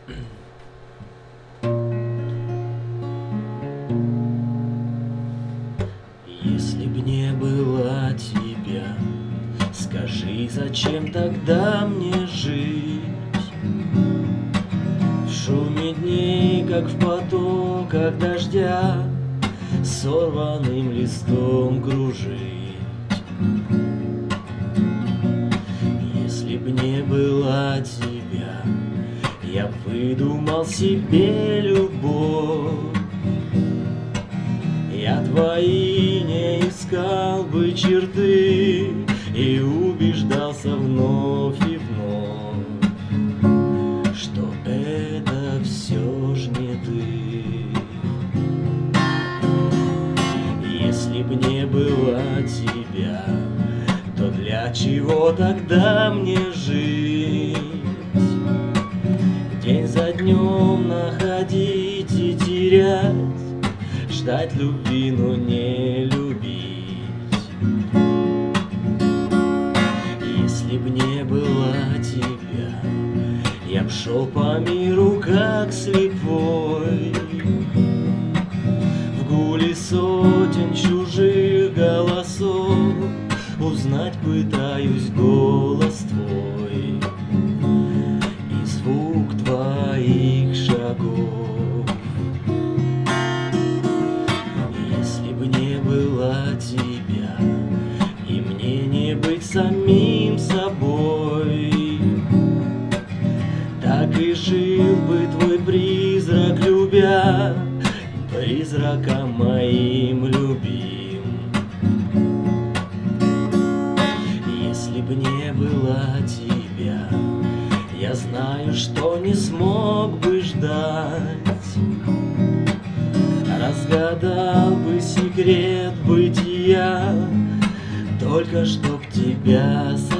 Если б не было тебя, скажи, зачем тогда мне жить? В шуме дней, как в потоках дождя, сорванным листом кружить. Если б не было тебя, я б выдумал себе любовь. Я твои не искал бы черты и убеждался вновь и вновь, что это все ж не ты. Если б не было тебя, то для чего тогда мне жить? День за днем находить и терять, ждать любви, но не любить. Если б не было тебя, я б шел по миру как слепой, в гуле сотен чужих голосов узнать пытаюсь голос твой и звук твоих шагов. Если б не было тебя, и мне не быть самим собой, так и жил бы твой призрак, любя, призраком моим любим. Если б не было тебя, я знаю, что не смог бы ждать, разгадал бы секрет бытия, только чтоб тебя